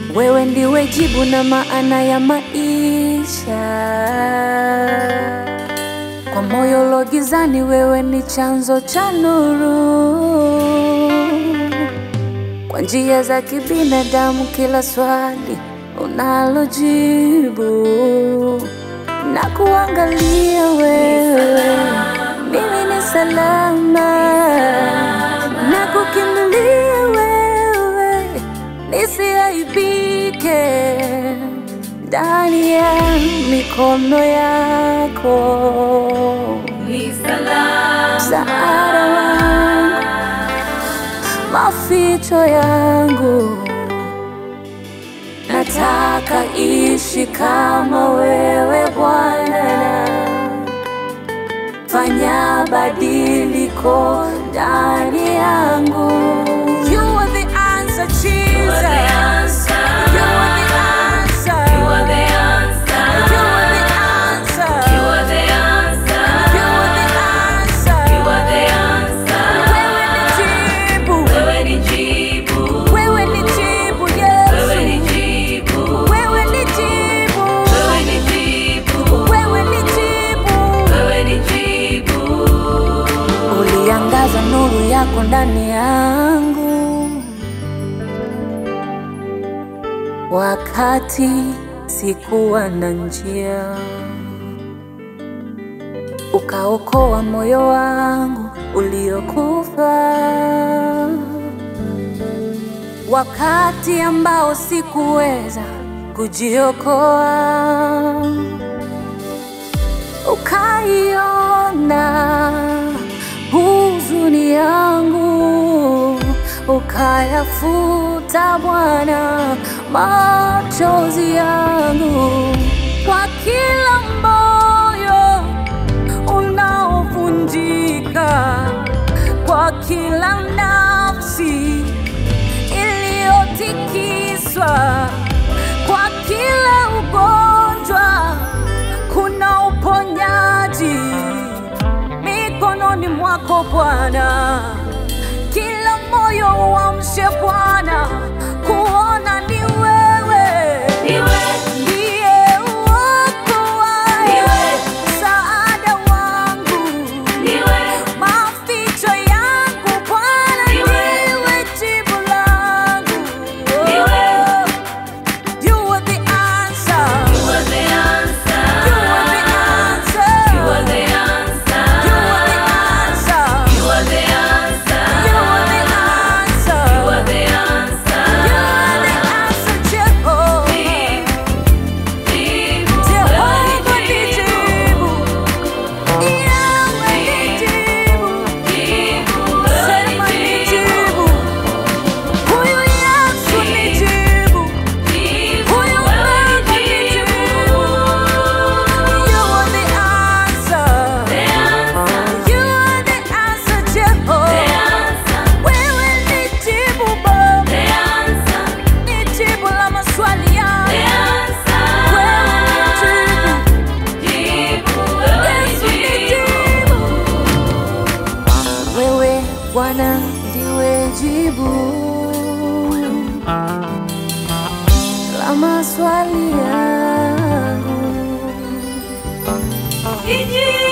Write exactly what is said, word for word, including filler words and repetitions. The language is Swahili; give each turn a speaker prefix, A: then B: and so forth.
A: Wewe ndiwe jibu na maana ya maisha. Kwa moyo logizani, wewe ni chanzo cha nuru. Kwa njia za kibinadamu, kila swali unalojibu. Na kuangalia wewe, mimi ni salama. Na kukimbilia wewe, nisiaibike ndani ya mikono yako.
B: Ni salama,
A: msaada wangu, maficho yangu. Nataka ishi kama wewe Bwana, fanya badiliko ndani yangu. You are the answer, Jesus.
B: you are the answer.
A: You are the answer.
B: You are the answer.
A: You are the answer.
B: You are the answer.
A: You are the answer.
B: You are the answer.
A: Wewe ni jibu.
B: Wewe ni jibu.
A: Wewe ni jibu, Yesu.
B: Wewe ni jibu.
A: Wewe ni jibu.
B: Wewe ni jibu.
A: Wewe ni jibu.
B: Wewe ni jibu.
A: Uliangaza nuru yako ndani yangu wakati sikuwa na njia. Ukaokoa moyo wangu uliokufa wakati ambao sikuweza kujiokoa. Ukaiona huzuni yangu, ukayafuta Bwana machozi yangu. Kwa kila moyo unaovunjika, kwa kila nafsi iliyotikiswa, kwa kila ugonjwa kuna uponyaji mikononi mwako Bwana. Kila moyo uamshe Bwana, kuona ni wewe.
B: Niwe,
A: Ndiye uokoaye, msaada wangu,
B: niwe,
A: maficho yangu Bwana. Ndiwe jibu langu.
B: niwe.
A: You are the answer.
B: You are the answer.
A: You are the answer.
B: You are the answer.
A: You are the answer.
B: You are the answer.
A: You are the answer.
B: You are the answer.
A: You are the answer, Jehovah.
B: Jibu,
A: Jehovah ni jibu. Yahweh ni jibu.
B: jibu,
A: Sema ni jibu. Huyu Yesu ni jibu. Huyu Baba ni jibu. You are the answer. You are the answer, Jehovah. Wewe ni jibu Baba. Ni jibu la maswali yangu. Wewe ni jibu. Yesu ni jibu. Wewe Bwana ndiwe jibu la maswali yangu.
B: Jibu.